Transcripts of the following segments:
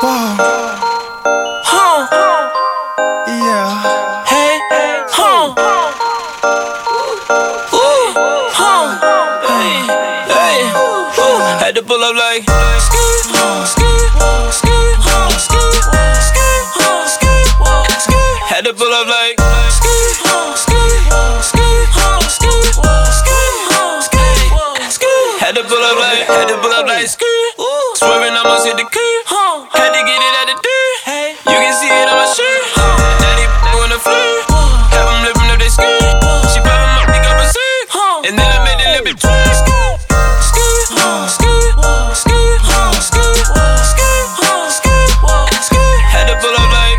Whoa. Yeah. Hey, huh. Ooh, huh. Hey, ooh. Had to pull up like had to pull up like had to pull up like swerving, almost hit the key. Had to get it out the dirt. You can see it on my shirt. Daddy wanna flirt. Have them living up their skirt. She poppin' my dick up a sick. And then I made it little bit twerk. Had to pull up like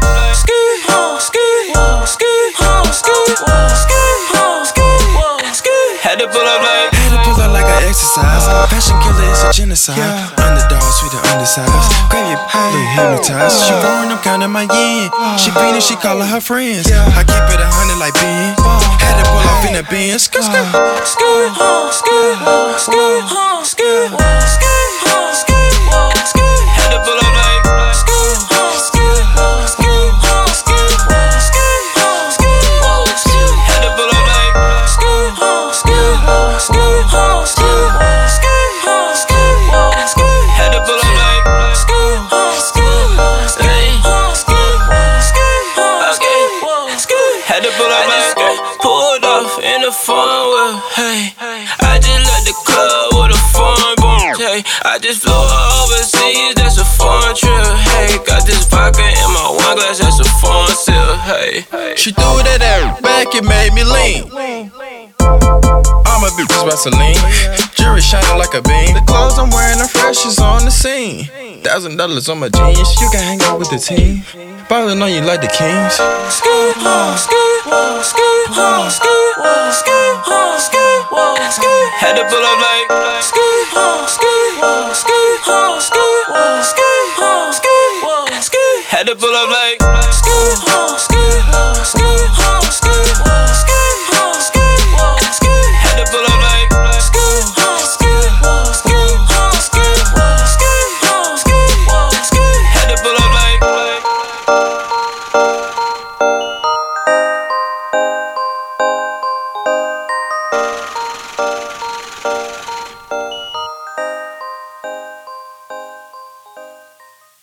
had to pull up like Like an exercise, fashion killer, it's a genocide. Underdog, sweet and undersized. Grab your hey, hypnotized. She born, I'm counting my yen. She beatin', she callin' her friends. I keep it 100 like Ben. Had to pull off in the Benz. had to pull up like pulled off in a foreign wheel, hey. I just left the club with a foreign boom, hey. I just flew overseas, that's a foreign trip, hey. Got this vodka in my wine glass, that's a foreign sip, hey. She threw that ass back, it made me lean. All my bitches Vaseline. Jewelry shining like a beam. The clothes I'm wearing are fresh, is on the scene. $1,000 on my jeans, you can hang out with the team. Ballin' on you like the Kings. Had to pull up like had to pull up like